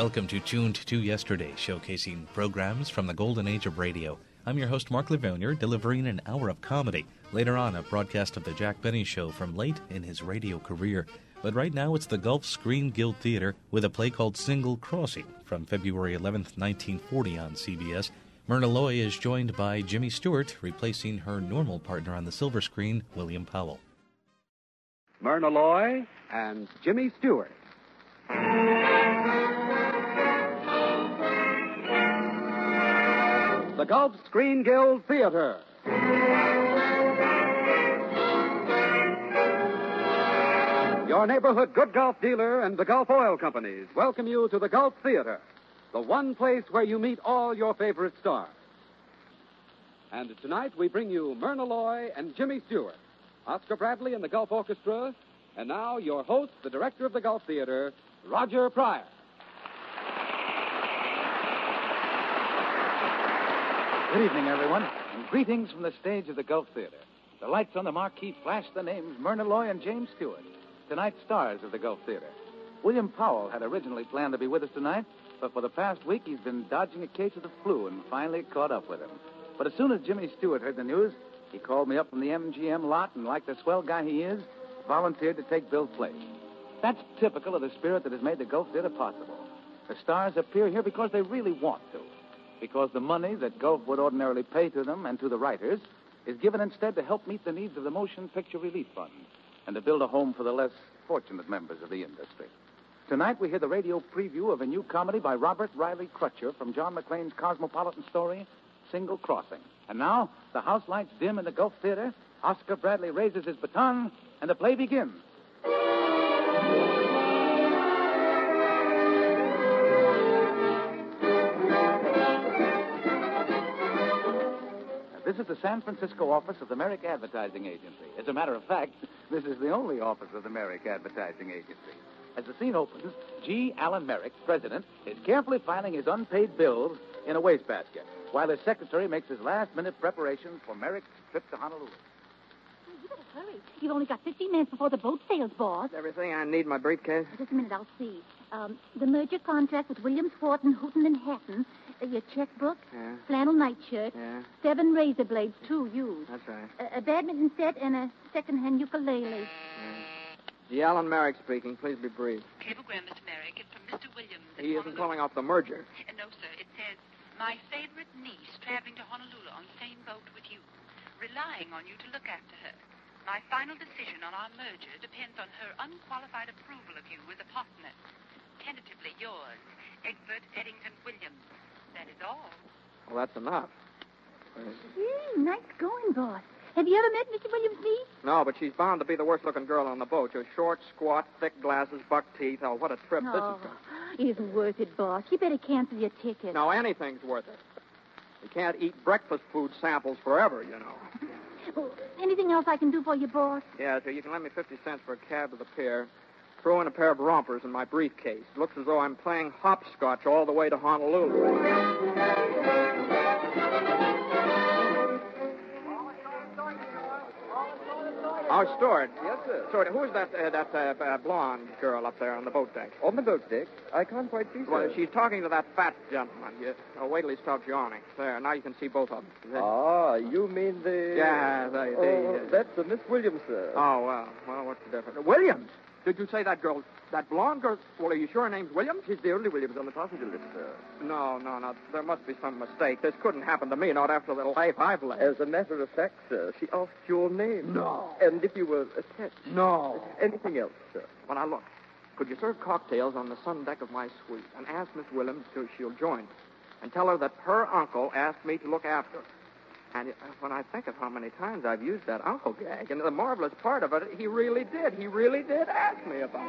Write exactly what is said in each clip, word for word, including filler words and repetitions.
Welcome to Tuned to Yesterday, showcasing programs from the golden age of radio. I'm your host, Mark Levonier, delivering an hour of comedy. Later on, a broadcast of the Jack Benny Show from late in his radio career. But right now, it's the Gulf Screen Guild Theater with a play called Single Crossing from February eleventh, nineteen forty on C B S. Myrna Loy is joined by Jimmy Stewart, replacing her normal partner on the silver screen, William Powell. Myrna Loy and Jimmy Stewart. The Gulf Screen Guild Theater. Your neighborhood good Gulf dealer and the Gulf Oil Companies welcome you to the Gulf Theater, the one place where you meet all your favorite stars. And tonight we bring you Myrna Loy and Jimmy Stewart, Oscar Bradley and the Gulf Orchestra, and now your host, the director of the Gulf Theater, Roger Pryor. Good evening, everyone, and greetings from the stage of the Gulf Theater. The lights on the marquee flash the names Myrna Loy and James Stewart, tonight's stars of the Gulf Theater. William Powell had originally planned to be with us tonight, but for the past week he's been dodging a case of the flu and finally caught up with him. But as soon as Jimmy Stewart heard the news, he called me up from the M G M lot and, like the swell guy he is, volunteered to take Bill's place. That's typical of the spirit that has made the Gulf Theater possible. The stars appear here because they really want to. Because the money that Gulf would ordinarily pay to them and to the writers is given instead to help meet the needs of the Motion Picture Relief Fund and to build a home for the less fortunate members of the industry. Tonight we hear the radio preview of a new comedy by Robert Riley Crutcher from John McClane's cosmopolitan story, Single Crossing. And now, the house lights dim in the Gulf Theater, Oscar Bradley raises his baton, and the play begins. This is the San Francisco office of the Merrick Advertising Agency. As a matter of fact, this is the only office of the Merrick Advertising Agency. As the scene opens, G. Allen Merrick, president, is carefully filing his unpaid bills in a wastebasket, while his secretary makes his last-minute preparations for Merrick's trip to Honolulu. You better hurry. You've only got fifteen minutes before the boat sails, boss. Everything I need in my briefcase? Just a minute, I'll see. Um, the merger contract with Williams, Wharton, Houghton, and Hatton. Uh, your checkbook. Yeah. Flannel nightshirt. Yeah. Seven razor blades, two used. That's right. A, a badminton set and a second-hand ukulele. Yeah. G. Allen Merrick speaking. Please be brief. Cablegram, Mister Merrick. It's from Mister Williams. He isn't calling off the merger. Uh, no, sir. It says, my favorite niece traveling to Honolulu on the same boat with you, relying on you to look after her. My final decision on our merger depends on her unqualified approval of you as a partner. Tentatively yours, Egbert Eddington Williams. That is all. Well, that's enough. Gee, nice going, boss. Have you ever met Mister Williams' niece? No, but she's bound to be the worst-looking girl on the boat. She's short, squat, thick glasses, buck teeth. Oh, what a trip No, this is. it isn't worth it, boss. You better cancel your ticket. No, anything's worth it. You can't eat breakfast food samples forever, you know. Oh, anything else I can do for you, boss? Yeah, so you can lend me fifty cents for a cab to the pier. Throw in a pair of rompers in my briefcase. Looks as though I'm playing hopscotch all the way to Honolulu. Oh, Stewart. Yes, sir. Stewart, who's that uh, that uh, uh, blonde girl up there on the boat deck? On the boat deck? I can't quite see, Well, sir. she's talking to that fat gentleman. You, oh, wait till he stops yawning. There, now you can see both of them. Ah, you mean the... Yeah, the... the Oh, uh, that's the Miss Williams, sir. Oh, well, well, what's the difference? Williams? Did you say that girl, that blonde girl? Well, are you sure her name's Williams? She's the only Williams on the passenger list, sir. No, no, no. There must be some mistake. This couldn't happen to me, not after the life I've led. As a matter of fact, sir, she asked your name. No. And if you were attached. No. Anything else, sir? Well, now, look. Could you serve cocktails on the sun deck of my suite and ask Miss Williams if she'll join me? And tell her that her uncle asked me to look after her. And uh, when I think of how many times I've used that uncle gag, and the marvelous part of it, he really did. He really did ask me about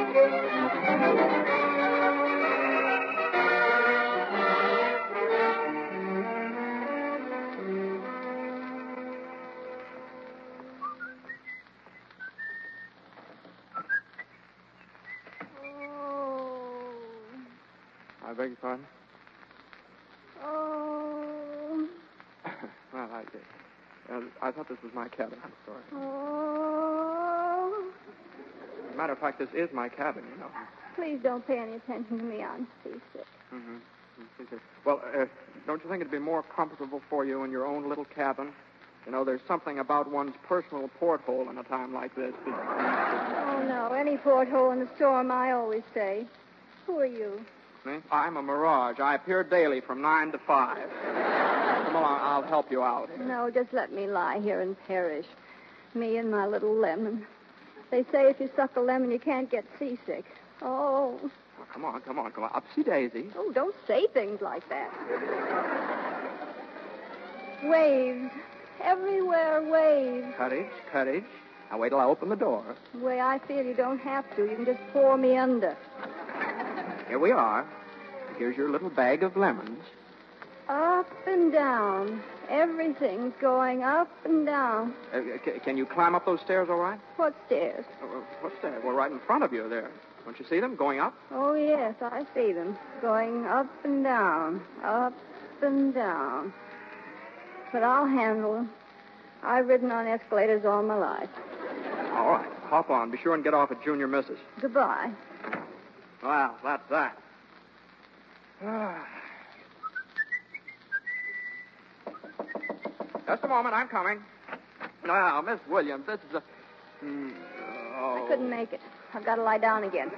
Oh. I beg your pardon? Oh. Well, I did. Uh, I thought this was my cabin. I'm sorry. Oh. matter of fact, this is my cabin, you know. Please don't pay any attention to me. I'm seasick. Mm-hmm. Well, uh, don't you think it'd be more comfortable for you in your own little cabin? You know, there's something about one's personal porthole in a time like this. Oh, no. Any porthole in the storm, I always say. Who are you? Me? I'm a mirage. I appear daily from nine to five. Come along, I'll help you out. No, just let me lie here and perish. Me and my little lemon. They say if you suck a lemon, you can't get seasick. Oh. Oh, come on, come on, come on. Upsy daisy. Oh, don't say things like that. Waves. Everywhere waves. Courage, courage. Now wait till I open the door. The way I feel, you don't have to. You can just pour me under. Here we are. Here's your little bag of lemons. Up and down. Everything's going up and down. Uh, c- can you climb up those stairs all right? What stairs? Uh, what stairs? Well, right in front of you there. Don't you see them going up? Oh, yes, I see them. Going up and down. Up and down. But I'll handle them. I've ridden on escalators all my life. All right. Hop on. Be sure and get off at Junior Missus. Goodbye. Well, that's that. Just a moment. I'm coming. Now, Miss Williams, this is a... Mm, oh. I couldn't make it. I've got to lie down again.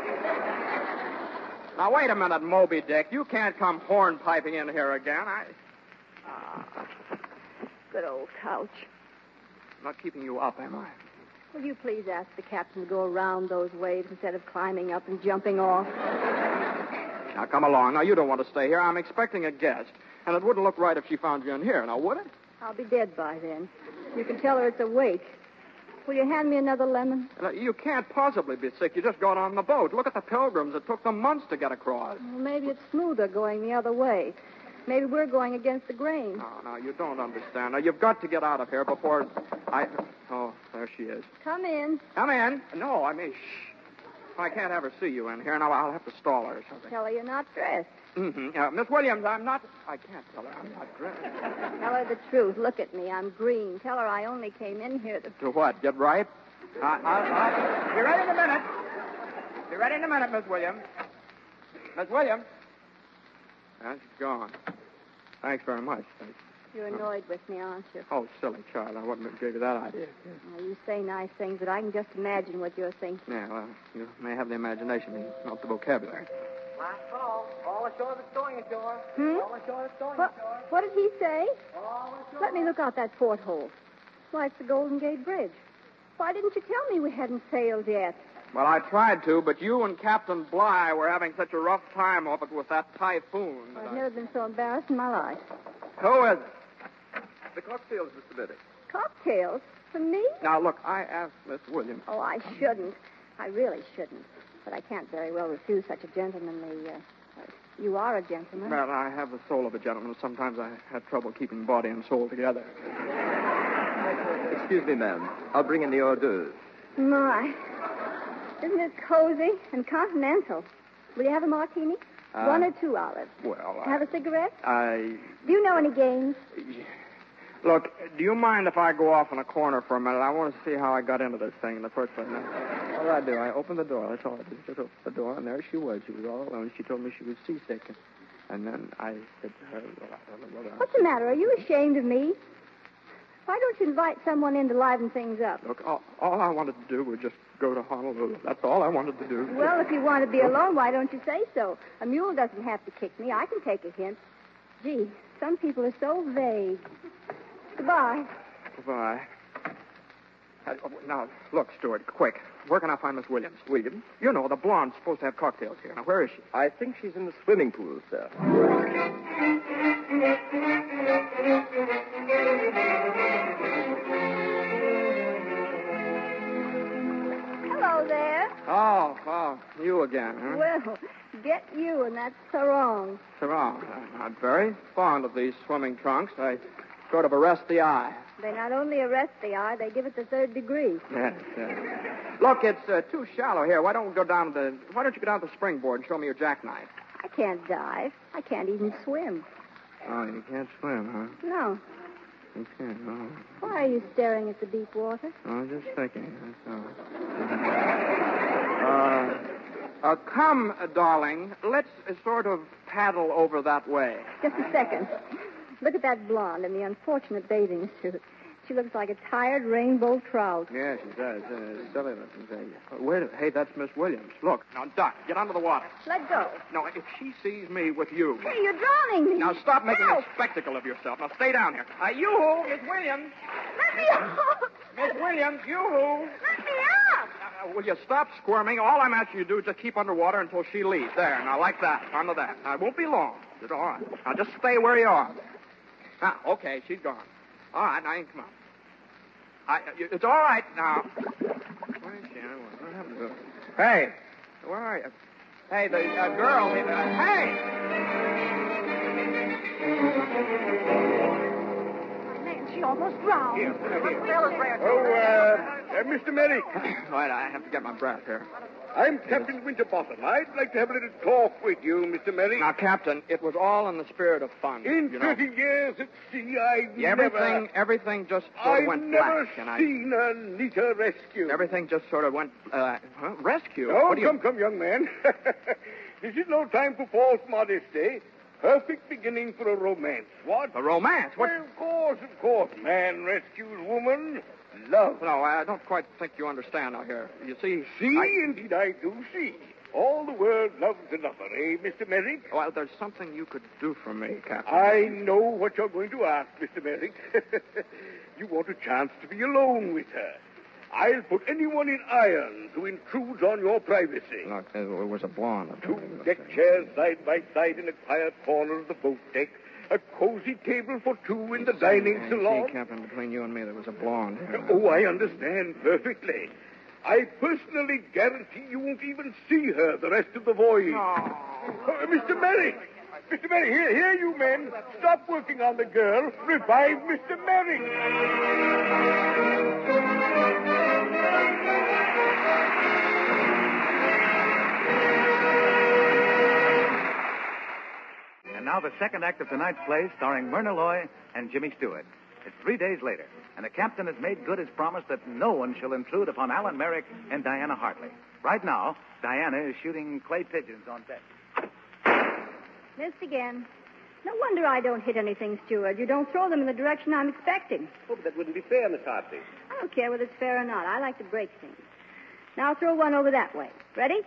Now, wait a minute, Moby Dick. You can't come hornpiping in here again. I... Ah, good old couch. I'm not keeping you up, am I? Will you please ask the captain to go around those waves instead of climbing up and jumping off? Now, come along. Now, you don't want to stay here. I'm expecting a guest. And it wouldn't look right if she found you in here. Now, would it? I'll be dead by then. You can tell her it's a wake. Will you hand me another lemon? Now, you can't possibly be sick. You just got on the boat. Look at the pilgrims. It took them months to get across. Well, maybe it's smoother going the other way. Maybe we're going against the grain. No, no, you don't understand. Now, you've got to get out of here before I... Oh, there she is. Come in. Come in. No, I mean, shh. I can't have her see you in here. Now, I'll have to stall her or something. Tell her you're not dressed. Mm-hmm. Uh, Miss Williams, I'm not... I can't tell her I'm not dressed. Tell her the truth. Look at me. I'm green. Tell her I only came in here to... To what? Get ripe? I, I'll, I'll... Be ready in a minute. Be ready in a minute, Miss Williams. Miss Williams. That's gone. Thanks very much. You're annoyed with me, aren't you? Oh, silly child. I wouldn't have gave you that idea. Well, you say nice things, but I can just imagine what you're thinking. Yeah, well, you may have the imagination, not the vocabulary. Last call. All ashore that's going ashore. Hmm? All ashore that's going What, ashore. what did he say? All ashore. Let me look out that porthole. Why, it's the Golden Gate Bridge. Why didn't you tell me we hadn't sailed yet? Well, I tried to, but you and Captain Bligh were having such a rough time of it with that typhoon. I've I... never been so embarrassed in my life. Who is it? The cocktails, Mister Biddy. Cocktails? For me? Now, look, I asked Miss Williams. Oh, I shouldn't. I really shouldn't. But I can't very well refuse such a gentlemanly... Uh, uh, you are a gentleman. Well, I have the soul of a gentleman. Sometimes I have trouble keeping body and soul together. Excuse me, ma'am. I'll bring in the hors d'oeuvres. My. Isn't it cozy and continental? Will you have a martini? Uh, One or two olives. Well, I... Have a cigarette? I... Do you know any games? Look, do you mind if I go off in a corner for a minute? I want to see how I got into this thing in the first place. All I do, I opened the door. That's all I did. Just opened the door, and there she was. She was all alone. She told me she was seasick. And, and then I said to her, well, I don't know whether I... What's the matter? Are you ashamed of me? Why don't you invite someone in to liven things up? Look, all, all I wanted to do was just go to Honolulu. That's all I wanted to do. Well, if you want to be alone, why don't you say so? A mule doesn't have to kick me. I can take a hint. Gee, some people are so vague. Goodbye. Goodbye. Uh, now, look, Stuart, quick. Where can I find Miss Williams? Williams? You know, the blonde's supposed to have cocktails here. Now, where is she? I think she's in the swimming pool, sir. Hello there. Oh, oh, you again, huh? Well, get you, and that's sarong. Sarong. I'm not very fond of these swimming trunks. They sort of arrest the eye. They not only arrest the eye, they give it the third degree. Yes, yes. Look, it's uh, too shallow here. Why don't we go down to the... Why don't you go down to the springboard and show me your jackknife? I can't dive. I can't even swim. Oh, you can't swim, huh? No. You can't, oh. Why are you staring at the deep water? I was just thinking, that's all. Uh, come, uh, darling. Let's uh, sort of paddle over that way. Just a second. Look at that blonde in the unfortunate bathing suit. She looks like a tired rainbow trout. Yeah, she does. Uh, silly looking thing. Uh, wait a Hey, that's Miss Williams. Look. Now, Duck, get under the water. Let go. No, if she sees me with you. Hey, you're drowning me. Now, stop making No. a spectacle of yourself. Now, stay down here. Uh, you-hoo, Miss Williams. Let me out. Miss Williams, you-hoo. Let me out. Uh, will you stop squirming? All I'm asking you to do is just keep underwater until she leaves. There, now, like that. Under that. Now, it won't be long. It's all right. Now, just stay where you are. Now, okay, she's gone. All right, now, you can come on. I, it's all right now. Where's she? What happened to her? Hey, where are you? Hey, the uh, girl. Uh, hey! Man, she almost drowned. Here, here. Oh, uh, uh, Mister Merrick. All right, I have to get my breath here. I'm Captain Winterbottom. I'd like to have a little talk with you, Mister Merrick. Now, Captain, it was all in the spirit of fun. In you thirty know. years at sea, I've Yeah, everything, never... everything just sort of I've went never black, and I. seen a neater rescue. Everything just sort of went uh, huh? rescue. Oh, What do you- come, come, young man. This is no time for false modesty. Perfect beginning for a romance. What? A romance? What? Well, of course, of course. Man rescues woman. Love. No, I don't quite think you understand now here. You see, See, I- indeed I do see. All the world loves a lover, eh, Mister Merrick? Well, there's something you could do for me, Captain. I know what you're going to ask, Mister Merrick. You want a chance to be alone with her. I'll put anyone in irons who intrudes on your privacy. Look, it was a blonde. Two deck chairs side by side in a quiet corner of the boat deck. A cozy table for two in the dining Hey, salon. See, Captain, between you and me, there was a blonde here. Oh, I understand perfectly. I personally guarantee you won't even see her the rest of the voyage. No. Uh, Mister Merrick! Mister Merrick, here, here, you men. Stop working on the girl. Revive Mister Merrick. And now the second act of tonight's play, starring Myrna Loy and Jimmy Stewart. It's three days later, and the captain has made good his promise that no one shall intrude upon Alan Merrick and Diana Hartley. Right now, Diana is shooting clay pigeons on deck. Missed again. No wonder I don't hit anything, Stewart. You don't throw them in the direction I'm expecting. Oh, but that wouldn't be fair, Miss Hartley. I don't care whether it's fair or not. I like to break things. Now throw one over that way. Ready?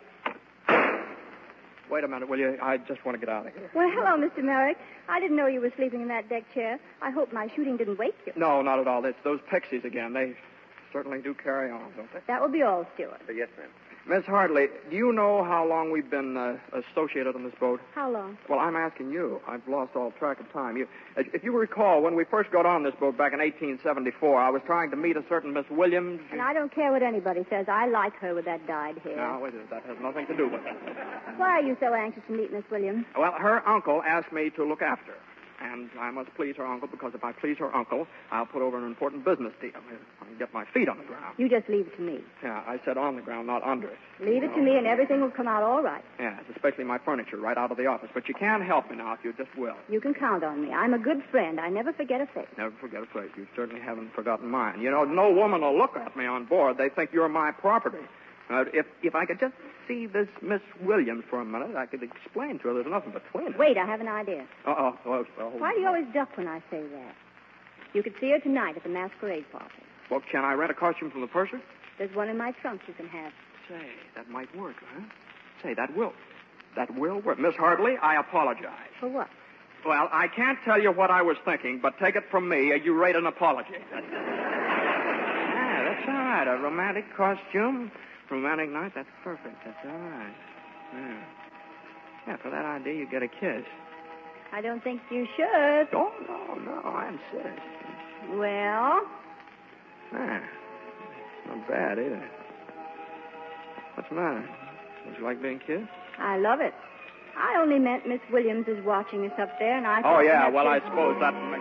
Wait a minute, will you? I just want to get out of here. Well, hello, Mister Merrick. I didn't know you were sleeping in that deck chair. I hope my shooting didn't wake you. No, not at all. It's those pixies again. They certainly do carry on, don't they? That will be all, Stewart. Uh, yes, ma'am. Miss Hartley, do you know how long we've been uh, associated on this boat? How long? Well, I'm asking you. I've lost all track of time. You, if you recall, when we first got on this boat back in eighteen seventy-four, I was trying to meet a certain Miss Williams. And I don't care what anybody says. I like her with that dyed hair. No, wait a minute. That has nothing to do with it. Why are you so anxious to meet Miss Williams? Well, her uncle asked me to look after her. And I must please her uncle, because if I please her uncle, I'll put over an important business deal. I can get my feet on the ground. You just leave it to me. Yeah, I said on the ground, not under it. Leave it to me and everything will come out all right. Yes, especially my furniture right out of the office. But you can't help me now if you just will. You can count on me. I'm a good friend. I never forget a face. Never forget a face. You certainly haven't forgotten mine. You know, no woman will look at me on board. They think you're my property. Uh, if if I could just see this Miss Williams for a minute, I could explain to her there's nothing between us. Wait, I have an idea. Uh-oh. Well, well, Why do you always duck when I say that? You could see her tonight at the masquerade party. Well, can I rent a costume from the purser? There's one in my trunk you can have. Say, that might work, huh? Say, that will. That will work. Miss Hartley, I apologize. For what? Well, I can't tell you what I was thinking, but take it from me, you rate an apology. Yeah, that's all right. A romantic costume, romantic night, that's perfect. That's all right. Yeah. Yeah, for that idea, you get a kiss. I don't think you should. Oh, no, no, I insist. Well? Ah, not bad, either. What's the matter? Would you like being kissed? I love it. I only meant Miss Williams is watching us up there, and I... Oh, thought yeah, perhaps well, I you- suppose that makes...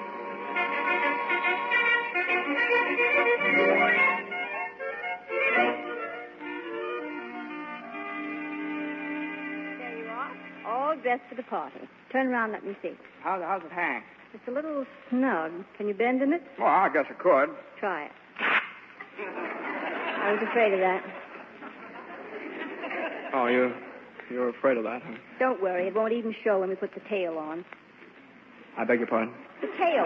There you are. All dressed for the party. Turn around, let me see. How, how's it hang? It's a little snug. Can you bend in it? Well, I guess I could. Try it. I was afraid of that. Oh, you you're afraid of that, huh? Don't worry. It won't even show when we put the tail on. I beg your pardon? The tail.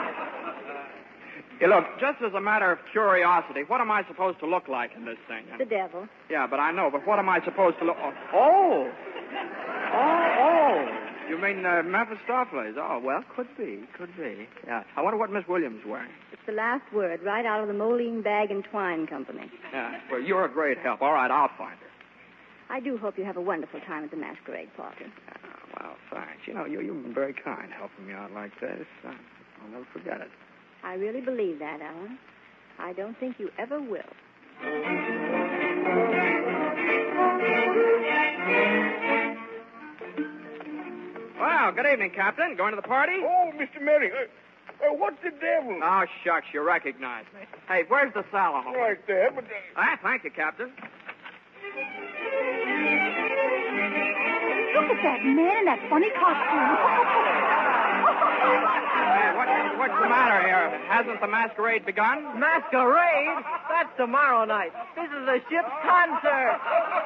Hey, look, just as a matter of curiosity, what am I supposed to look like in this thing? The devil. Yeah, but I know, but what am I supposed to look... Oh! Oh, oh! You mean uh, Mephistopheles? Oh, well, could be, could be. Yeah. I wonder what Miss Williams is wearing. It's the last word, right out of the Moline Bag and Twine Company. Yeah, well, you're a great help. All right, I'll find her. I do hope you have a wonderful time at the masquerade party. Uh, well, thanks. You know, you, you've been very kind helping me out like this. Uh, I'll never forget it. I really believe that, Alan. I don't think you ever will. Well, good evening, Captain. Going to the party? Oh, Mister Merrick, uh, uh, what the devil? Oh, shucks, you recognize me. Hey, where's the salon? Right there, but... Uh... Ah, thank you, Captain. Look at that man in that funny costume. Hey, what, what's the matter here? Hasn't the masquerade begun? Masquerade? That's tomorrow night. This is a ship's concert.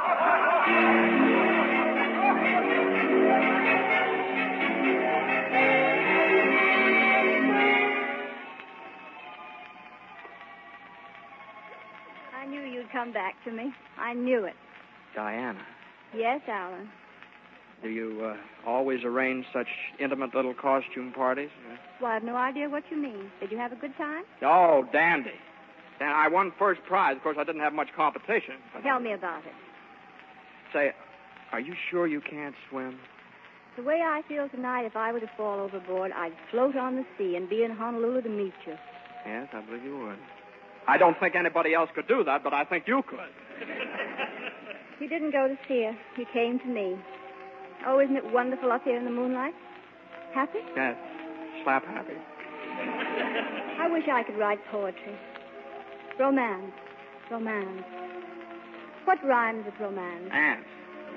I knew you'd come back to me. I knew it. Diana, Yes, Alan. do you uh, always arrange such intimate little costume parties? Well, I have no idea what you mean. Did you have a good time? Oh, dandy. And I won first prize. Of course, I didn't have much competition. Tell me about it. Say, are you sure you can't swim? The way I feel tonight, if I were to fall overboard, I'd float on the sea and be in Honolulu to meet you. Yes, I believe you would. I don't think anybody else could do that, but I think you could. You didn't go to see her. You came to me. Oh, isn't it wonderful up here in the moonlight? Happy? Yes, slap happy. I wish I could write poetry. Romance. Romance. What rhymes with romance? Ants.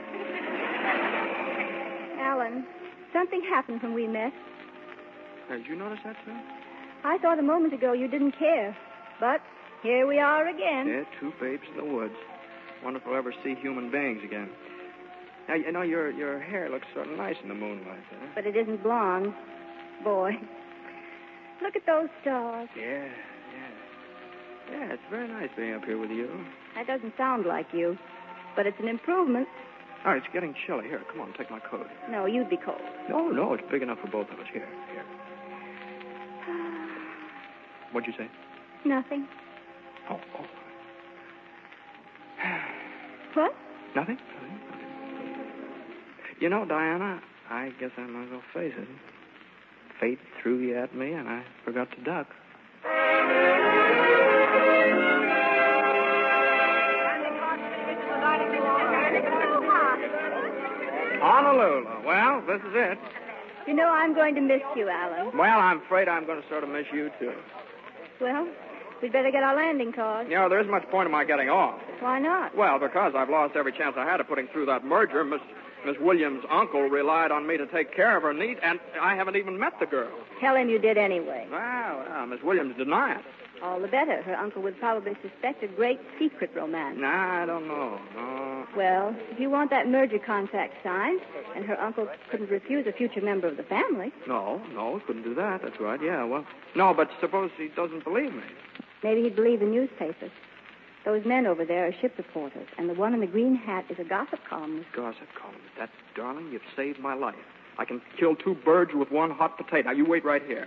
Alan, something happened when we met. Uh, did you notice that, too? I thought a moment ago you didn't care. But here we are again. Yeah, two babes in the woods. Wonder if we'll ever see human beings again. Now, you know, your your hair looks sort of nice in the moonlight. Huh? But it isn't blonde. Boy, look at those stars. Yeah, yeah. Yeah, it's very nice being up here with you. That doesn't sound like you, but it's an improvement. Oh, it's getting chilly. Here, come on, take my coat. No, you'd be cold. No, no, it's big enough for both of us. Here, here. What'd you say? Nothing. Oh, oh. What? Nothing? Nothing? You know, Diana, I guess I might as well face it. Fate threw you at me, and I forgot to duck. Honolulu. Well, this is it. You know I'm going to miss you, Alan. Well, I'm afraid I'm going to sort of miss you, too. Well, we'd better get our landing cards. You know, there isn't much point in my getting off. Why not? Well, because I've lost every chance I had of putting through that merger. Miss Miss Williams' uncle relied on me to take care of her needs, and I haven't even met the girl. Tell him you did anyway. Well, well, Miss Williams denied. All the better. Her uncle would probably suspect a great secret romance. Nah, I don't know. No. Well, if you want that merger contract signed, and her uncle couldn't refuse a future member of the family. No, no, couldn't do that. That's right. Yeah, well, no, but suppose he doesn't believe me. Maybe he'd believe the newspapers. Those men over there are ship reporters, and the one in the green hat is a gossip columnist. Gossip columnist. That's, darling, you've saved my life. I can kill two birds with one hot potato. Now, you wait right here.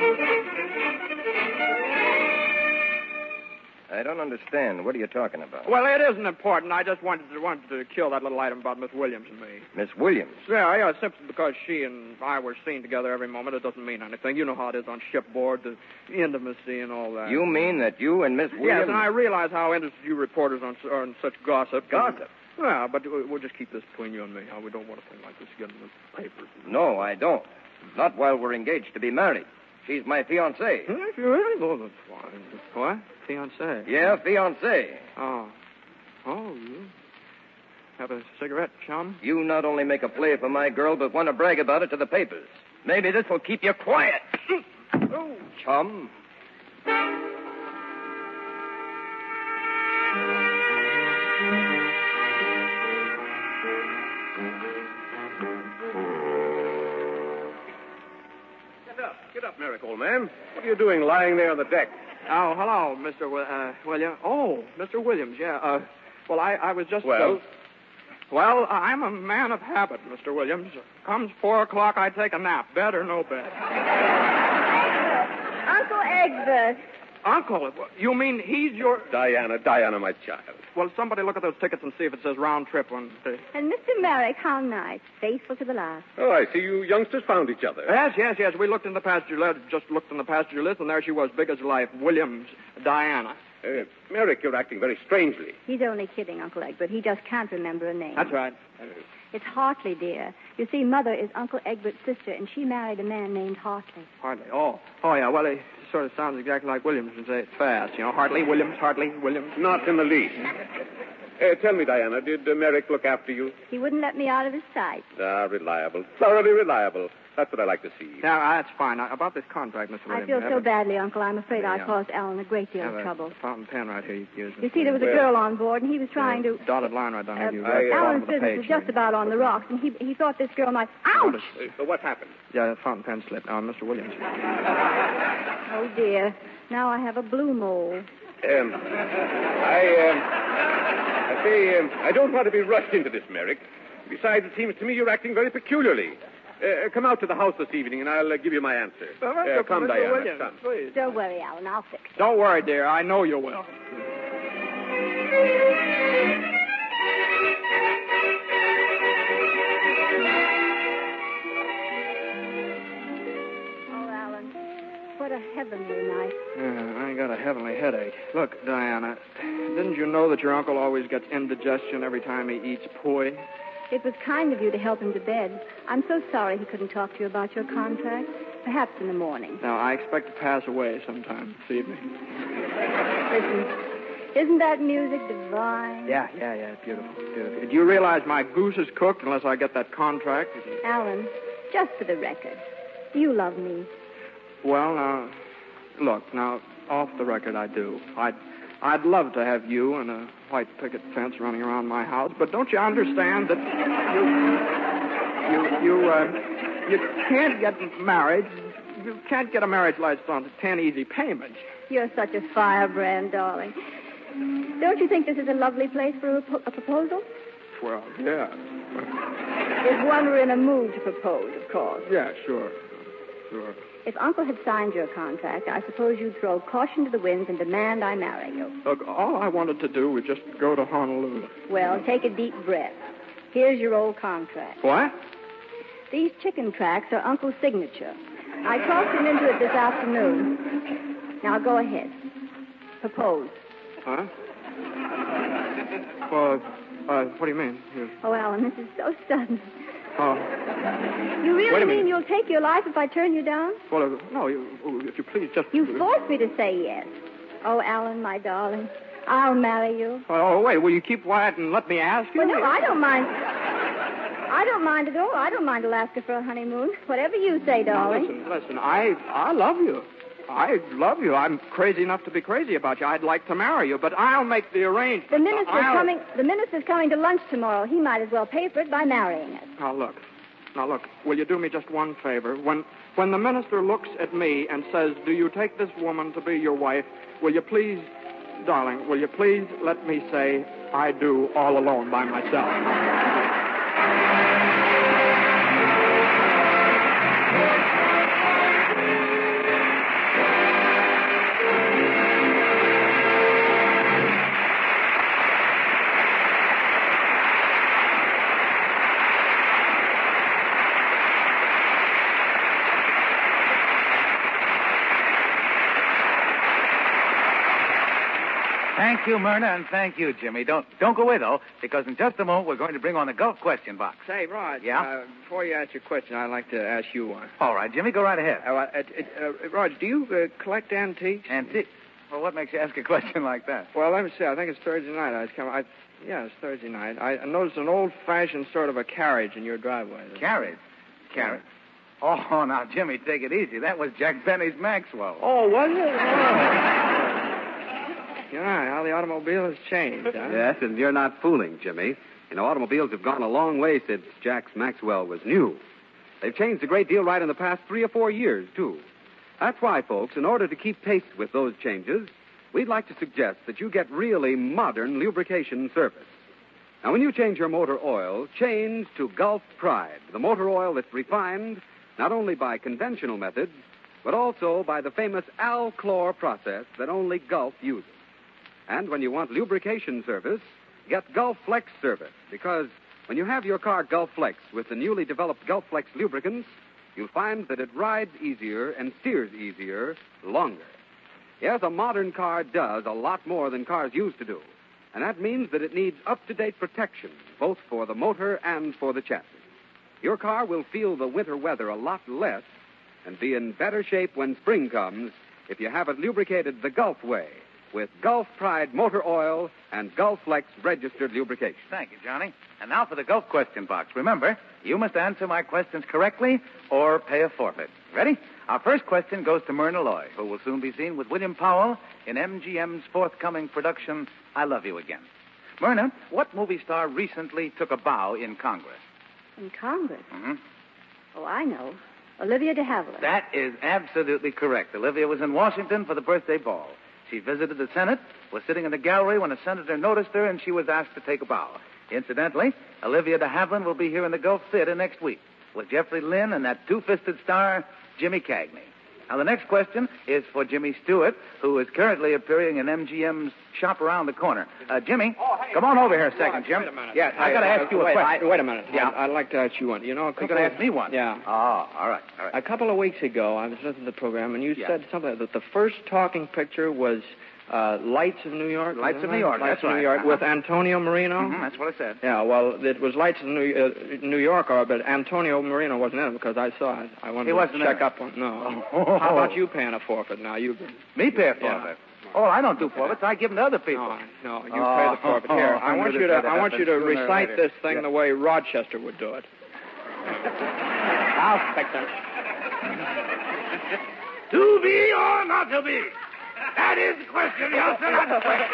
I don't understand. What are you talking about? Well, it isn't important. I just wanted to, wanted to kill that little item about Miss Williams and me. Miss Williams? Yeah, yeah, simply because she and I were seen together every moment. It doesn't mean anything. You know how it is on shipboard, the intimacy and all that. You mean that you and Miss Williams... Yes, and I realize how interested you reporters on, on such gossip. Gossip? Yeah, but we'll just keep this between you and me. We don't want a thing like this get in the papers. No, I don't. Not while we're engaged to be married. She's my fiancée. Hmm, if you really? Oh, that's fine. What? Fiancée? Yeah, fiancée. Oh. Oh, you have a cigarette, chum? You not only make a play for my girl, but want to brag about it to the papers. Maybe this will keep you quiet. Oh, chum. Merrick, old man. What are you doing lying there on the deck? Oh, hello, Mister Wi- uh, William. Oh, Mister Williams, yeah. Uh, well, I, I was just... Well? Uh, well, I'm a man of habit, Mister Williams. Comes four o'clock, I take a nap. Bed or no bed. Uncle Egbert. Uncle, you mean he's your... Diana, Diana, my child. Well, somebody look at those tickets and see if it says round trip on... And Mister Merrick, how nice. Faithful to the last. Oh, I see you youngsters found each other. Yes, yes, yes. We looked in the passenger list, just looked in the passenger list, and there she was, big as life. Williams, Diana. Uh, Merrick, you're acting very strangely. He's only kidding, Uncle Egbert. He just can't remember a name. That's right. Uh, It's Hartley, dear. You see, Mother is Uncle Egbert's sister, and she married a man named Hartley. Hartley. Oh, oh yeah. Well, it sort of sounds exactly like Williams and say it fast. You know, Hartley, Williams, Hartley, Williams. Not in the least. Uh, tell me, Diana, did uh, Merrick look after you? He wouldn't let me out of his sight. Ah, reliable. Thoroughly reliable. That's what I like to see. Now, that's fine. Now, about this contract, Mister I Williams. feel have so a- badly, Uncle. I'm afraid I Yeah. caused Alan a great deal have of a trouble. fountain pen right here you can use. You see, there was a Well, girl on board, and he was trying to... Dotted line right down here. Uh, You I, got the bottom Alan's of the business page. was just about on the rocks, and he he thought this girl might... Ouch! Notice- Uh, so what happened? Yeah, the fountain pen slipped. Uh, Mister Williams. Oh, dear. Now I have a blue mole. Um, I, um, I say, um, I don't want to be rushed into this, Merrick. Besides, it seems to me you're acting very peculiarly. Uh, come out to the house this evening, and I'll uh, give you my answer. Uh, come, Mister Diana, Williams, come. please. Don't worry, Alan. I'll fix it. Don't worry, dear. I know you will. Oh, Alan, what a heavenly night. Yeah, I got a heavenly headache. Look, Diana, didn't you know that your uncle always gets indigestion every time he eats poi? It was kind of you to help him to bed. I'm so sorry he couldn't talk to you about your contract. Perhaps in the morning. Now, I expect to pass away sometime this evening. Listen, isn't that music divine? Yeah, yeah, yeah. Beautiful, beautiful. Do you realize my goose is cooked unless I get that contract? Alan, just for the record, do you love me? Well, now, look, now, off the record, I do. I'd, I'd love to have you and a white picket fence running around my house, but don't you understand that you, you, you, uh, you can't get married. You can't get a marriage license on ten easy payments. You're such a firebrand, darling. Don't you think this is a lovely place for a, a proposal? Well, yeah. If one were in a mood to propose, of course. Yeah, sure. Sure. If Uncle had signed your contract, I suppose you'd throw caution to the winds and demand I marry you. Look, all I wanted to do was just go to Honolulu. Well, take a deep breath. Here's your old contract. What? These chicken tracks are Uncle's signature. I tossed him into it this afternoon. Now go ahead. Propose. Huh? Well, uh, what do you mean? You... Oh, Alan, this is so sudden. Oh. You Wait really a mean minute. you'll take your life if I turn you down? Well, uh, no, you, if you please just... You forced me to say yes. Oh, Alan, my darling, I'll marry you. Oh, wait, will you keep quiet and let me ask you? Well, no, I don't mind. I don't mind at all. I don't mind Alaska for a honeymoon. Whatever you say, Now, darling. listen, listen, I, I love you. I love you. I'm crazy enough to be crazy about you. I'd like to marry you, but I'll make the arrangement. The minister's I'll... coming. The minister's coming to lunch tomorrow. He might as well pay for it by marrying us. Now, look. Now, look, will you do me just one favor? When when the minister looks at me and says, do you take this woman to be your wife, will you please, darling, will you please let me say, I do all alone by myself? Thank you, Myrna, and thank you, Jimmy. Don't don't go away, though, because in just a moment we're going to bring on the Gulf question box. Say, Rod. Yeah? Uh, before you ask your question, I'd like to ask you one. All right, Jimmy, go right ahead. Uh, uh, uh, Rod, do you uh, collect antiques? Antiques? Well, what makes you ask a question like that? Well, let me see. I think it's Thursday night. I was coming. I, yeah, it's Thursday night. I noticed an old-fashioned sort of a carriage in your driveway. Carriage? Carriage? Oh, now, Jimmy, take it easy. That was Jack Benny's Maxwell. Oh, was it? Oh. You're right. How the automobile has changed, huh? Yes, and you're not fooling, Jimmy. You know, automobiles have gone a long way since Jack's Maxwell was new. They've changed a great deal right in the past three or four years, too. That's why, folks, in order to keep pace with those changes, we'd like to suggest that you get really modern lubrication service. Now, when you change your motor oil, change to Gulf Pride, the motor oil that's refined not only by conventional methods, but also by the famous Al-Chlor process that only Gulf uses. And when you want lubrication service, get Gulf Flex service, because when you have your car Gulf Flex with the newly developed Gulf Flex lubricants, you'll find that it rides easier and steers easier longer. Yes, a modern car does a lot more than cars used to do. And that means that it needs up-to-date protection, both for the motor and for the chassis. Your car will feel the winter weather a lot less and be in better shape when spring comes if you have it lubricated the Gulf way with Gulf Pride motor oil and Gulf Flex registered lubrication. Thank you, Johnny. And now for the Gulf question box. Remember, you must answer my questions correctly or pay a forfeit. Ready? Our first question goes to Myrna Loy, who will soon be seen with William Powell in M G M's forthcoming production, I Love You Again. Myrna, what movie star recently took a bow in Congress? In Congress? Mm-hmm. Oh, I know. Olivia de Havilland. That is absolutely correct. Olivia was in Washington for the birthday ball. She visited the Senate, was sitting in the gallery when a senator noticed her, and she was asked to take a bow. Incidentally, Olivia de Havilland will be here in the Gulf Theater next week with Jeffrey Lynn and that two-fisted star, Jimmy Cagney. Now, the next question is for Jimmy Stewart, who is currently appearing in M G M's Shop Around the Corner. Uh, Jimmy, oh, hey, come on over here a second, Jim. Wait a minute. Yeah, I got to uh, ask you a wait, question. I, wait a minute. Yeah. I'd, I'd like to ask you one. You know, a You're couple going to of- ask me one? Yeah. Oh, all right, all right. A couple of weeks ago, I was listening to the program, and you Yeah. said something that the first talking picture was uh, Lights of New York. Lights Is of that New right? York, Lights that's of New right. York Uh-huh. with Antonio Marino. Mm-hmm, that's what I said. Yeah, well, it was Lights of New, uh, New York, uh, but Antonio Marino wasn't in it because I saw it. I wanted He to wasn't in check it? up on. No. Oh. How about you paying a forfeit now? You. Me pay a Yeah. forfeit? Oh, I don't do forfeits. I give them to other people. No, no, you Oh. pay the forfeit. Here, I I'm want gonna you to, pay the I want you to forfeit sooner or recite later. this thing Yeah. the way Rochester would do it. I'll expect that. To be or not to be? That is the question, youngster, not the question.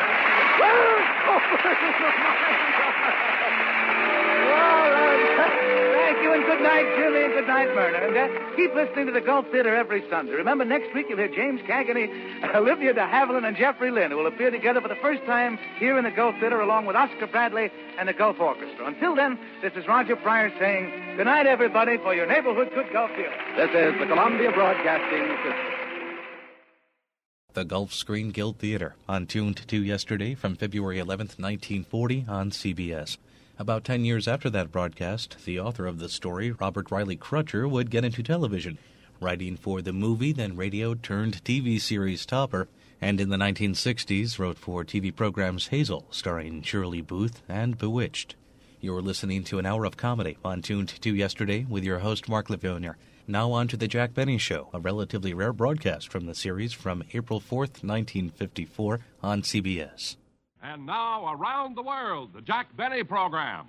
All right. Thank you, and good night, Jimmy, and good night, Myrna. And uh, keep listening to the Gulf Theater every Sunday. Remember, next week you'll hear James Cagney, Olivia de Havilland, and Jeffrey Lynn, who will appear together for the first time here in the Gulf Theater along with Oscar Bradley and the Gulf Orchestra. Until then, this is Roger Pryor saying good night, everybody, for your neighborhood good Gulf Theater. This is the Columbia Broadcasting System. The Gulf Screen Guild Theater, on Tuned to Yesterday from February eleventh, nineteen forty on C B S. About ten years after that broadcast, the author of the story, Robert Riley Crutcher, would get into television, writing for the movie, then radio-turned-T V series Topper, and in the nineteen sixties wrote for T V programs Hazel, starring Shirley Booth, and Bewitched. You're listening to an hour of comedy on Tuned to Yesterday with your host, Mark Levonier. Now on to The Jack Benny Show, a relatively rare broadcast from the series from April fourth, nineteen fifty-four on C B S. And now, Around the World, the Jack Benny Program.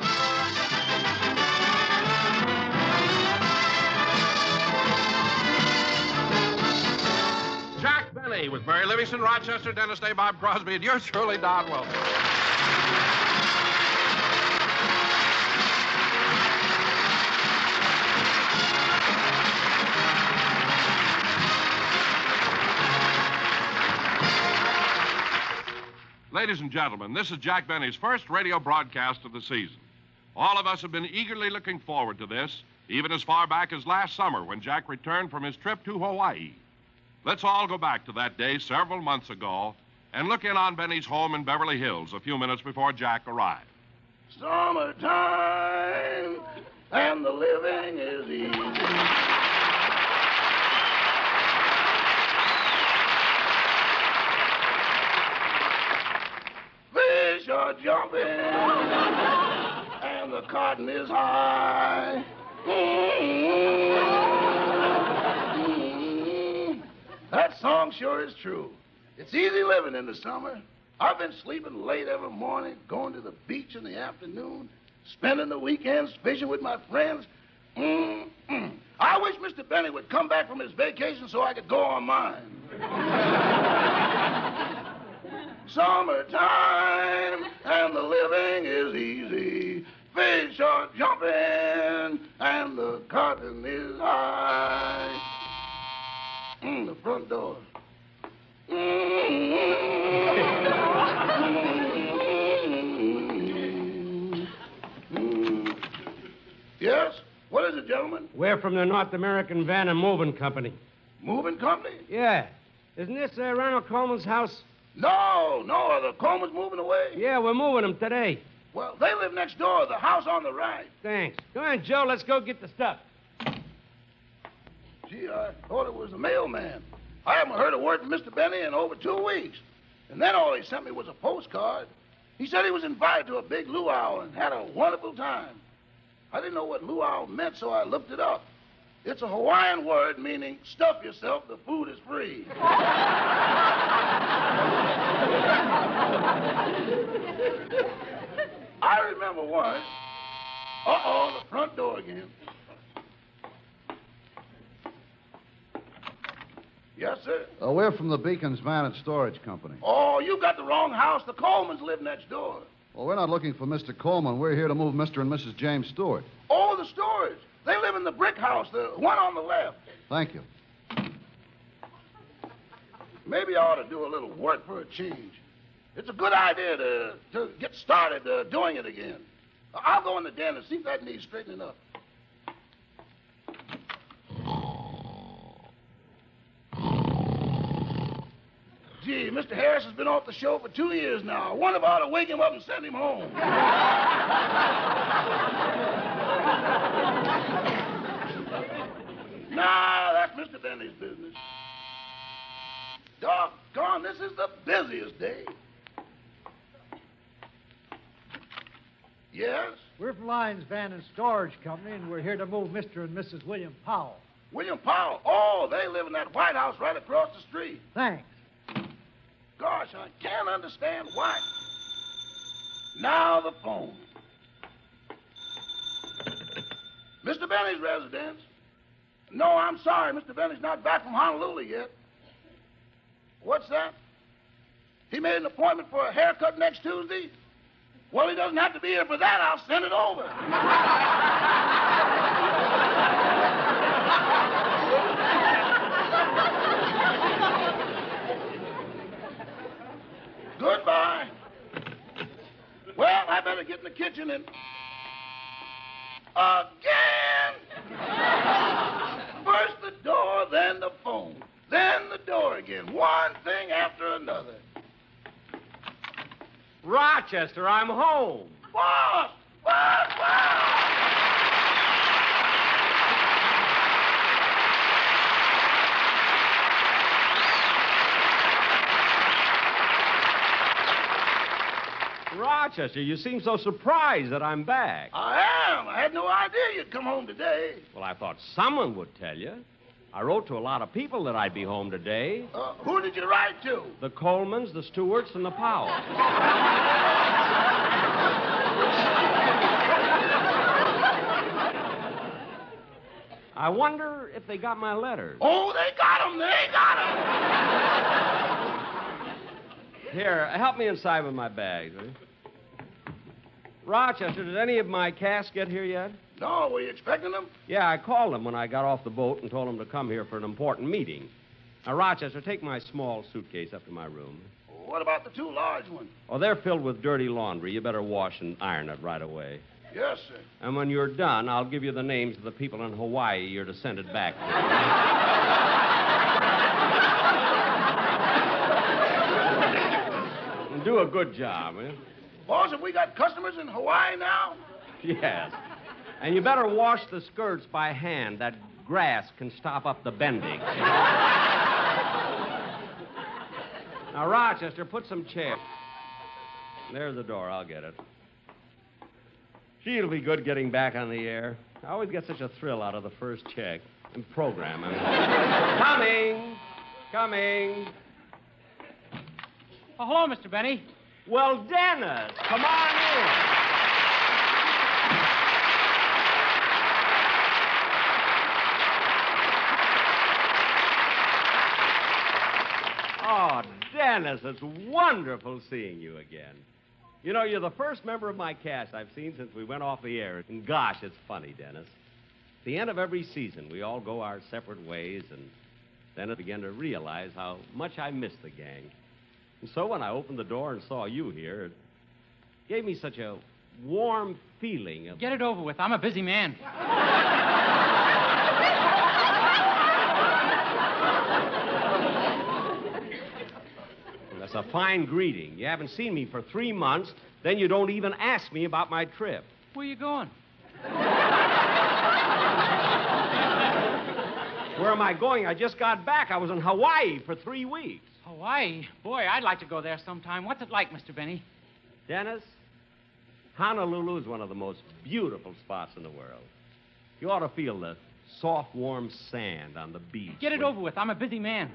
Jack Benny with Mary Livingston, Rochester, Dennis Day, Bob Crosby, and yours truly, Don Wilson. Ladies and gentlemen, this is Jack Benny's first radio broadcast of the season. All of us have been eagerly looking forward to this, even as far back as last summer when Jack returned from his trip to Hawaii. Let's all go back to that day several months ago and look in on Benny's home in Beverly Hills a few minutes before Jack arrived. Summertime, and the living is easy. Fish are jumping, and the cotton is high. Mm-hmm. That song sure is true. It's easy living in the summer. I've been sleeping late every morning, going to the beach in the afternoon, spending the weekends fishing with my friends. Mm-mm. I wish Mister Benny would come back from his vacation so I could go on mine. Summertime, and the living is easy. Fish are jumping, and the cotton is high. gentlemen? We're from the North American Van and Moving Company. Moving company? Yeah. Isn't this uh, Ronald Coleman's house? No, no. Are the Coleman's moving away? Yeah, we're moving them today. Well, they live next door, the house on the right. Thanks. Go on, Joe. Let's go get the stuff. Gee, I thought it was the mailman. I haven't heard a word from Mister Benny in over two weeks. And then all he sent me was a postcard. He said he was invited to a big luau and had a wonderful time. I didn't know what luau meant, so I looked it up. It's a Hawaiian word meaning stuff yourself, the food is free. I remember once. Uh-oh, the front door again. Yes, sir? Uh, we're from the Beacons Van and Storage Company. Oh, you got the wrong house. The Colemans live next door. Well, we're not looking for Mister Coleman. We're here to move Mister and Missus James Stewart. Oh, the Stewarts. They live in the brick house, the one on the left. Thank you. Maybe I ought to do a little work for a change. It's a good idea to, to get started uh, doing it again. I'll go in the den and see if that needs straightening up. Gee, Mister Harris has been off the show for two years now. I wonder if I ought to wake him up and send him home. Nah, that's Mister Benny's business. Doggone, this is the busiest day. Yes? We're from Lyons Van and Storage Company, and we're here to move Mister and Missus William Powell. William Powell? Oh, they live in that White House right across the street. Thanks. Gosh, I can't understand why. Now the phone. Mister Benny's residence. No, I'm sorry. Mister Benny's not back from Honolulu yet. What's that? He made an appointment for a haircut next Tuesday? Well, he doesn't have to be here for that. I'll send it over. Goodbye. Well, I better get in the kitchen and... Again! First the door, then the phone. Then the door again. One thing after another. Rochester, I'm home. Boss! Boss! Boss! Rochester, you seem so surprised that I'm back. I am. I had no idea you'd come home today. Well, I thought someone would tell you. I wrote to a lot of people that I'd be home today. Uh, who did you write to? The Colemans, the Stewarts, and the Powells. I wonder if they got my letters. Oh, they got them. They got them. Here, help me inside with my bags, will you? Rochester, did any of my cast get here yet? No, were you expecting them? Yeah, I called them when I got off the boat and told them to come here for an important meeting. Now, Rochester, take my small suitcase up to my room. What about the two large ones? Oh, they're filled with dirty laundry. You better wash and iron it right away. Yes, sir. And when you're done, I'll give you the names of the people in Hawaii you're to send it back to. And do a good job, eh? Boss, have we got customers in Hawaii now? Yes. And you better wash the skirts by hand. That grass can stop up the bending. Now, Rochester, put some chairs. There's the door. I'll get it. Gee, it'll be good getting back on the air. I always get such a thrill out of the first check. And program, I mean. Coming. Coming. Oh, hello, Mister Benny. Well, Dennis, come on in. Oh, Dennis, it's wonderful seeing you again. You know, you're the first member of my cast I've seen since we went off the air. And gosh, it's funny, Dennis. At the end of every season, we all go our separate ways, and then I began to realize how much I miss the gang. And so when I opened the door and saw you here, it gave me such a warm feeling of... Get it over with. I'm a busy man. a fine greeting. You haven't seen me for three months, then you don't even ask me about my trip. Where you going? Where am I going? I just got back. I was in Hawaii for three weeks. Hawaii? Boy, I'd like to go there sometime. What's it like, Mister Benny? Dennis, Honolulu is one of the most beautiful spots in the world. You ought to feel the soft, warm sand on the beach. Get it over with. I'm a busy man.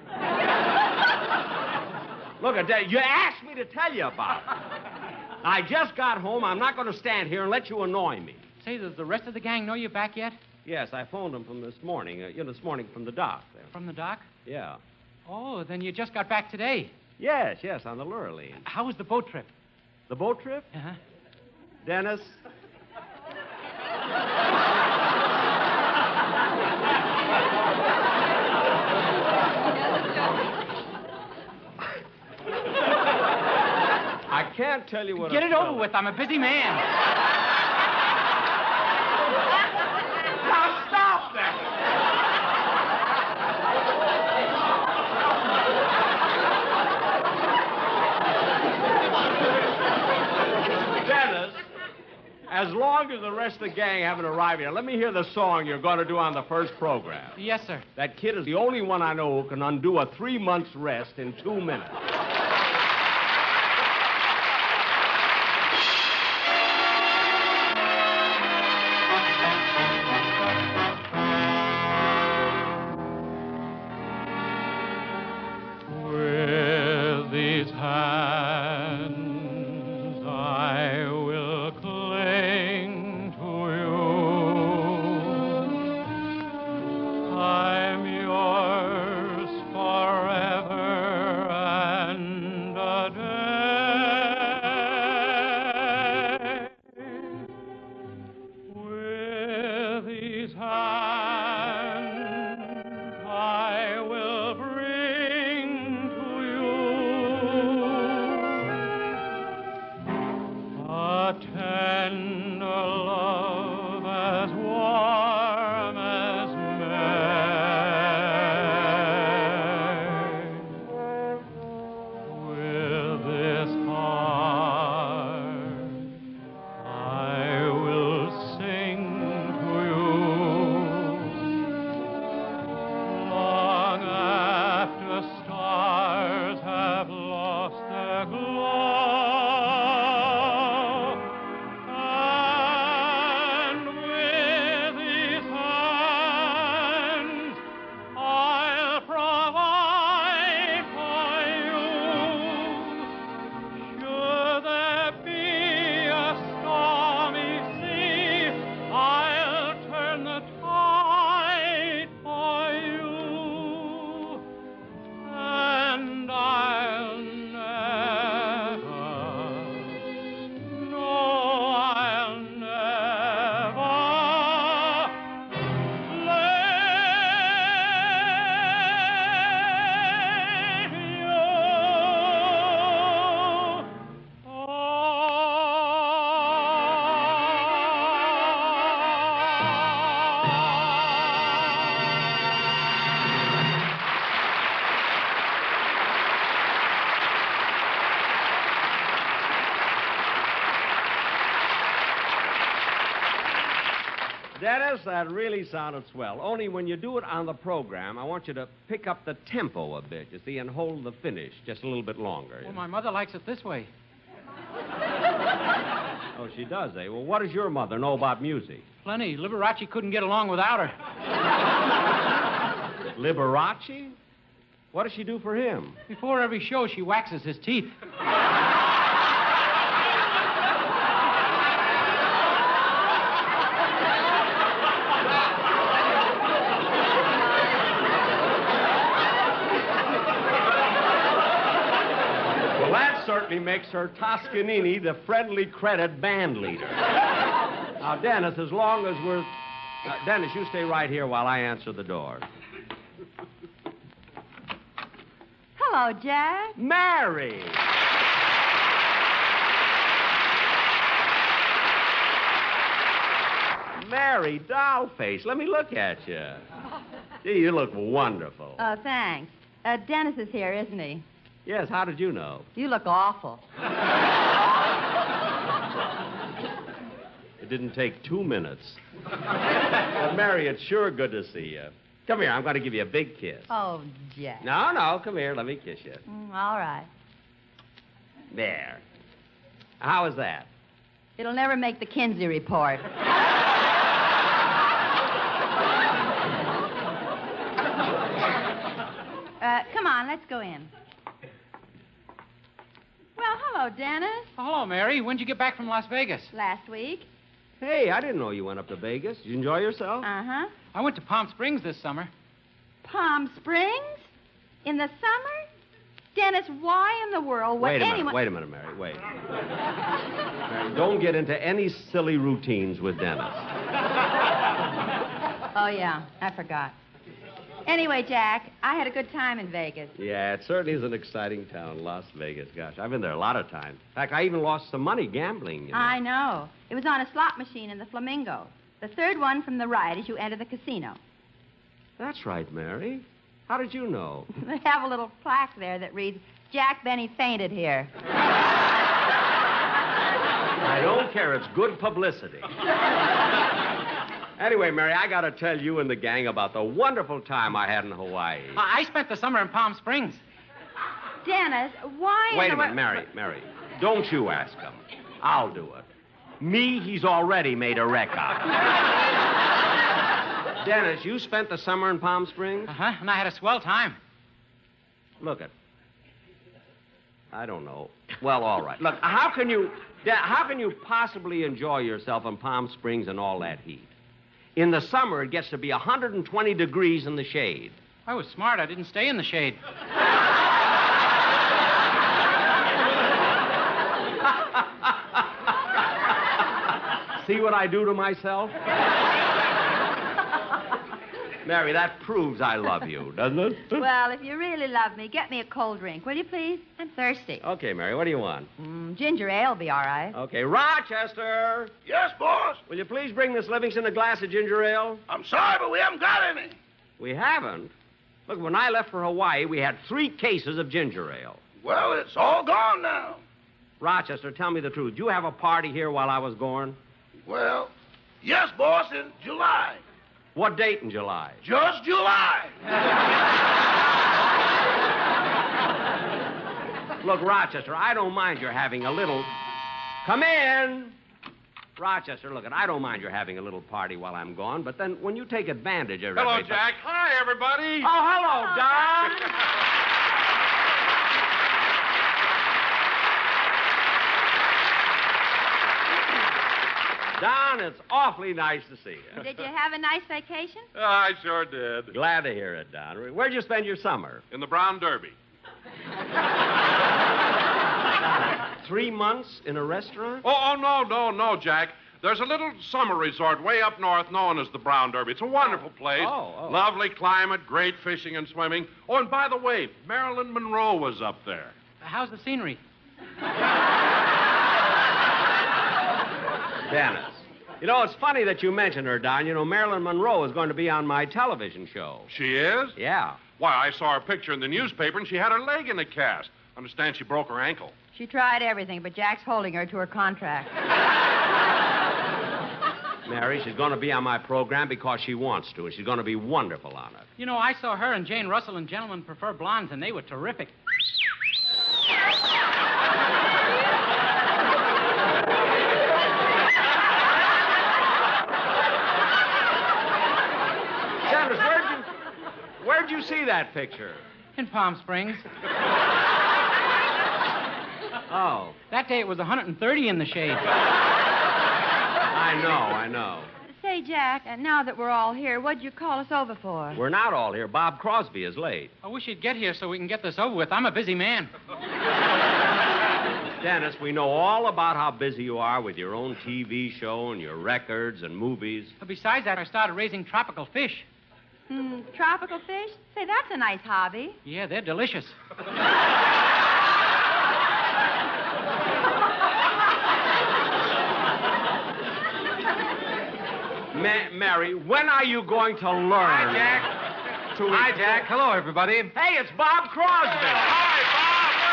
Look at that. You asked me to tell you about it. I just got home. I'm not going to stand here and let you annoy me. Say, does the rest of the gang know you're back yet? Yes, I phoned them from this morning. Uh, you know, this morning from the dock. There. From the dock? Yeah. Oh, then you just got back today. Yes, yes, on the Lurleen. How was the boat trip? The boat trip? Uh-huh. Dennis? I can't tell you what. Get I'm it over telling. with. I'm a busy man. Now stop that. Dennis, as long as the rest of the gang haven't arrived yet, let me hear the song you're going to do on the first program. Yes, sir. That kid is the only one I know who can undo a three months rest in two minutes. With these hands I will cling to you. I'm yours forever and a day. With these hands I will bring to you a tender love as warm as May. With this heart I will sing to you long after stars have lost their glow. And with these hands I'll provide for you. Should there be a stormy sea, I'll turn the tide for you. And I'll never, no, I'll never leave you. Dennis, that really sounded swell. Only when you do it on the program, I want you to pick up the tempo a bit, you see, and hold the finish just a little bit longer. Well, my mother likes it this way. Oh, she does, eh? Well, what does your mother know about music? Plenty. Liberace couldn't get along without her. Liberace? What does she do for him? Before every show, she waxes his teeth. Well, that certainly makes her Toscanini the friendly credit band leader. Now, Dennis, as long as we're... Uh, Dennis, you stay right here while I answer the door. Hello, Jack. Mary! Mary Dollface, let me look at you. Gee, you look wonderful. Oh, thanks. Uh, Dennis is here, isn't he? Yes, how did you know? You look awful. It didn't take two minutes. But, Mary, it's sure good to see you. Come here, I'm going to give you a big kiss. Oh, Jack. No, no, come here, let me kiss you. Mm, all right. There. How was that? It'll never make the Kinsey report. Uh, come on, let's go in. Well, hello, Dennis. Oh, hello, Mary. When'd you get back from Las Vegas? Last week. Hey, I didn't know you went up to Vegas. Did you enjoy yourself? Uh-huh. I went to Palm Springs this summer. Palm Springs? In the summer? Dennis, why in the world would Wait a anyone... minute, wait a minute, Mary, wait. Mary, don't get into any silly routines with Dennis. Oh, yeah, I forgot. Anyway, Jack, I had a good time in Vegas. Yeah, it certainly is an exciting town, Las Vegas. Gosh, I've been there a lot of times. In fact, I even lost some money gambling. You know. I know. It was on a slot machine in the Flamingo. The third one from the right as you enter the casino. That's right, Mary. How did you know? They have a little plaque there that reads, Jack Benny fainted here. I don't care. It's good publicity. Anyway, Mary, I got to tell you and the gang about the wonderful time I had in Hawaii. I spent the summer in Palm Springs. Dennis, why... Wait in a the... minute, Mary, Mary. Don't you ask him. I'll do it. Me, he's already made a wreck of. Dennis, you spent the summer in Palm Springs? Uh-huh, and I had a swell time. Look it. I don't know. Well, all right. Look, how can you... How can you possibly enjoy yourself in Palm Springs in all that heat? In the summer, it gets to be one hundred twenty degrees in the shade. I was smart. I didn't stay in the shade. See what I do to myself? Mary, that proves I love you, doesn't it? Well, if you really love me, get me a cold drink, will you, please? I'm thirsty. Okay, Mary, what do you want? Mm, ginger ale will be all right. Okay, Rochester! Yes, boss? Will you please bring Miss Livingston a glass of ginger ale? I'm sorry, but we haven't got any. We haven't? Look, when I left for Hawaii, we had three cases of ginger ale. Well, it's all gone now. Rochester, tell me the truth. Did you have a party here while I was gone? Well, yes, boss, in July. What date in July? Just July. Look, Rochester, I don't mind your having a little... Come in! Rochester, look, I don't mind your having a little party while I'm gone, but then when you take advantage of Hello, everybody... Jack. Hi, everybody. Oh, hello, Don. Don, it's awfully nice to see you. Did you have a nice vacation? Uh, I sure did. Glad to hear it, Don. Where'd you spend your summer? In the Brown Derby. Three months in a restaurant? Oh, oh, no, no, no, Jack. There's a little summer resort way up north known as the Brown Derby. It's a wonderful place. Oh, oh. Lovely climate, great fishing and swimming. Oh, and by the way, Marilyn Monroe was up there. How's the scenery? Dennis. You know, it's funny that you mention her, Don. You know, Marilyn Monroe is going to be on my television show. She is? Yeah. Why, I saw her picture in the newspaper, and she had her leg in a cast. Understand she broke her ankle. She tried everything, but Jack's holding her to her contract. Mary, she's going to be on my program because she wants to, and she's going to be wonderful on it. You know, I saw her and Jane Russell in Gentlemen Prefer Blondes, and they were terrific. Dennis, where'd you, where'd you see that picture? In Palm Springs. Oh. That day it was one hundred thirty in the shade. I know, I know. Say, Jack, uh, now that we're all here, what'd you call us over for? We're not all here. Bob Crosby is late. I wish you'd get here so we can get this over with. I'm a busy man. Dennis, we know all about how busy you are with your own T V show and your records and movies. But besides that, I started raising tropical fish. Hmm, tropical fish? Say, that's a nice hobby. Yeah, they're delicious. Ma- Mary, when are you going to learn? Hi, Jack. To Hi, Jack. Hello, everybody. Hey, it's Bob Crosby. Hi, Bob.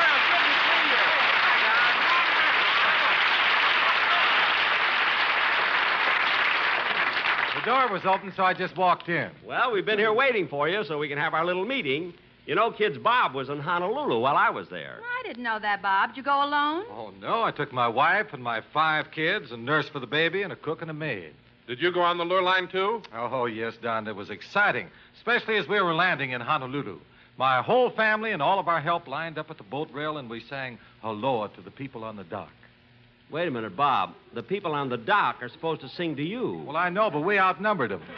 door was open, so I just walked in. Well, we've been here waiting for you so we can have our little meeting. You know, kids, Bob was in Honolulu while I was there. I didn't know that, Bob. Did you go alone? Oh, no. I took my wife and my five kids, a nurse for the baby, and a cook and a maid. Did you go on the lure line, too? Oh, yes, Don. It was exciting, especially as we were landing in Honolulu. My whole family and all of our help lined up at the boat rail, and we sang Aloha to the people on the dock. Wait a minute, Bob. The people on the dock are supposed to sing to you. Well, I know, but we outnumbered them.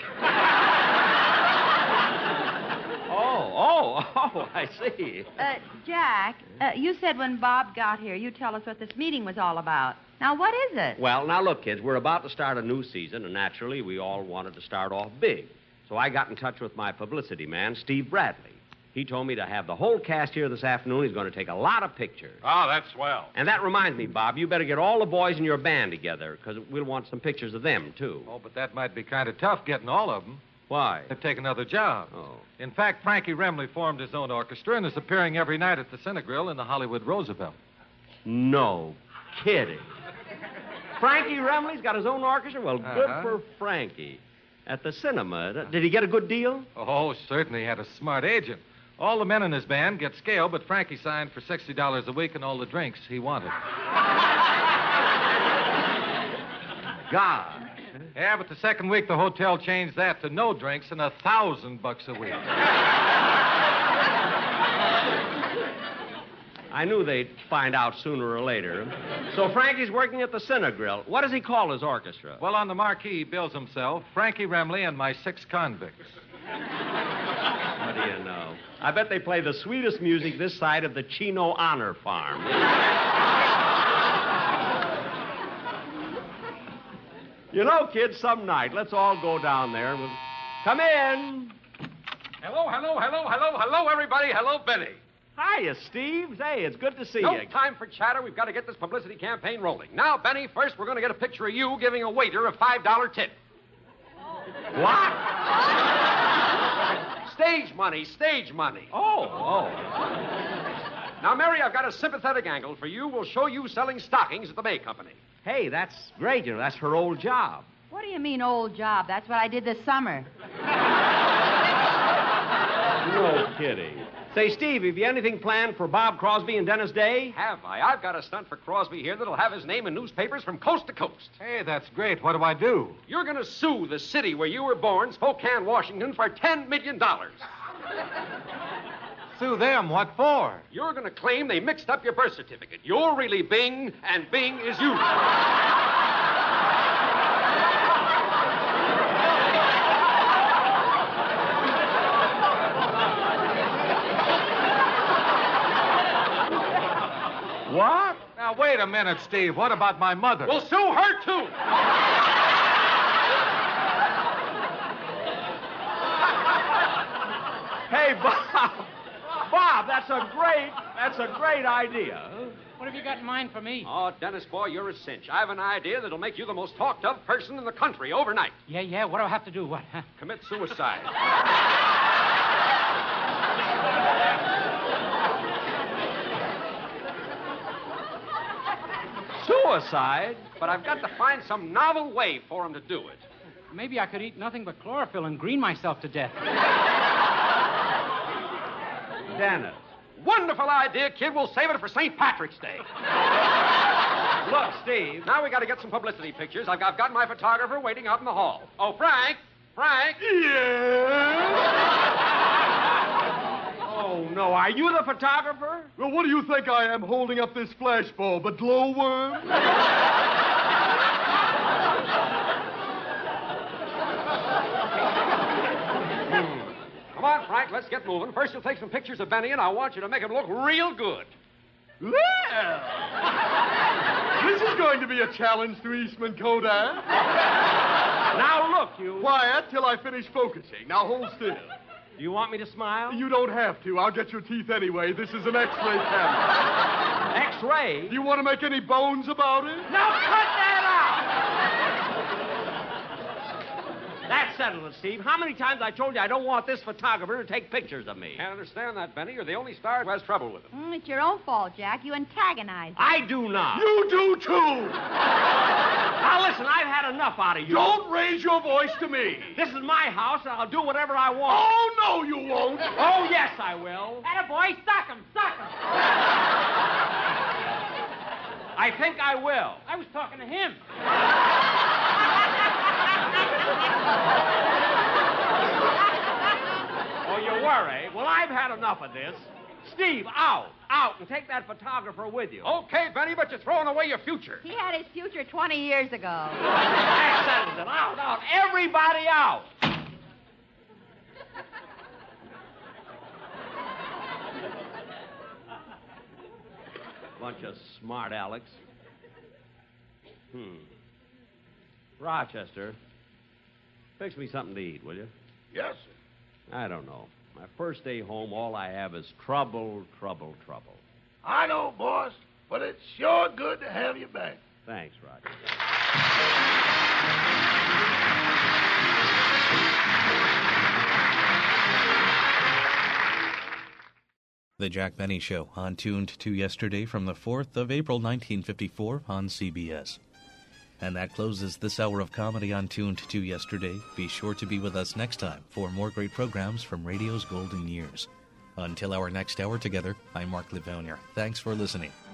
oh, oh, oh, I see. Uh, Jack, uh, you said when Bob got here, you'd tell us what this meeting was all about. Now, what is it? Well, now, look, kids, we're about to start a new season, and naturally, we all wanted to start off big. So I got in touch with my publicity man, Steve Bradley. He told me to have the whole cast here this afternoon. He's going to take a lot of pictures. Oh, that's swell. And that reminds me, Bob, you better get all the boys in your band together, because we'll want some pictures of them, too. Oh, but that might be kind of tough getting all of them. Why? They've taken other jobs. Oh. In fact, Frankie Remley formed his own orchestra and is appearing every night at the Cinegrill in the Hollywood Roosevelt. No kidding. Frankie Remley's got his own orchestra? Well, good Uh-huh. for Frankie. At the cinema. Did he get a good deal? Oh, certainly. He had a smart agent. All the men in his band get scale, but Frankie signed for sixty dollars a week and all the drinks he wanted. God. Yeah, but the second week the hotel changed that to no drinks and a thousand bucks a week. I knew they'd find out sooner or later. So Frankie's working at the Cinegrill. What does he call his orchestra? Well, on the marquee, he bills himself Frankie Remley and my six convicts. What do you know? I bet they play the sweetest music this side of the Chino Honor Farm. You know, kids, some night, let's all go down there. We'll... Come in. Hello, hello, hello, hello, hello, everybody. Hello, Benny. Hiya, Steve. Hey, it's good to see no you. No time for chatter. We've got to get this publicity campaign rolling. Now, Benny, first we're going to get a picture of you giving a waiter a five dollar tip. What? Stage money, stage money. Oh, oh. Now, Mary, I've got a sympathetic angle for you. We'll show you selling stockings at the May Company. Hey, that's great. You know, that's her old job. What do you mean, old job? That's what I did this summer. No kidding. Say, Steve, have you anything planned for Bob Crosby and Dennis Day? Have I? I've got a stunt for Crosby here that'll have his name in newspapers from coast to coast. Hey, that's great. What do I do? You're going to sue the city where you were born, Spokane, Washington, for ten million dollars. Sue them? What for? You're going to claim they mixed up your birth certificate. You're really Bing, and Bing is you. What? Now, wait a minute, Steve. What about my mother? We'll sue her, too. Hey, Bob. Bob, that's a great, that's a great idea. What have you got in mind for me? Oh, Dennis, boy, you're a cinch. I have an idea that'll make you the most talked of person in the country overnight. Yeah, yeah. What do I have to do? What? Huh? Commit suicide. Suicide? But I've got to find some novel way for him to do it. Maybe I could eat nothing but chlorophyll and green myself to death. Dennis. Wonderful idea, kid. We'll save it for Saint Patrick's Day. Look, Steve. Now we got to get some publicity pictures. I've got, I've got my photographer waiting out in the hall. Oh, Frank. Frank. Yeah? Oh, no. Are you the photographer? Well, what do you think I am holding up this flashbulb? A glowworm? Come on, Frank, let's get moving. First, you'll take some pictures of Benny, and I want you to make him look real good. Well, this is going to be a challenge to Eastman Kodak. Now, look, you... Quiet till I finish focusing. Now, hold still. Do you want me to smile? You don't have to. I'll get your teeth anyway. This is an X-ray camera. X-ray? Do you want to make any bones about it? Now, cut that out! That's settled it, Steve. How many times I told you I don't want this photographer to take pictures of me? Can't understand that, Benny. You're the only star who has trouble with him. Mm, it's your own fault, Jack. You antagonize him. I do not. You do, too. Now, listen, I've had enough out of you. Don't raise your voice to me. This is my house, and I'll do whatever I want. Oh, no, you won't. Oh, yes, I will. Attaboy, suck him, suck him. I think I will. I was talking to him. Oh, you were, eh? Well, I've had enough of this. Steve, out. Out, and take that photographer with you. Okay, Benny, but you're throwing away your future. He had his future twenty years ago. That settles it. Out, out. Everybody out. Bunch of smart Alex. Hmm. Rochester, fix me something to eat, will you? Yes, sir. I don't know. My first day home, all I have is trouble, trouble, trouble. I know, boss, but it's sure good to have you back. Thanks, Roger. The Jack Benny Show, on Tuned to Yesterday from the fourth of April, nineteen fifty-four, on C B S. And that closes this hour of comedy on Tuned to Yesterday. Be sure to be with us next time for more great programs from radio's golden years. Until our next hour together, I'm Mark Livounier. Thanks for listening.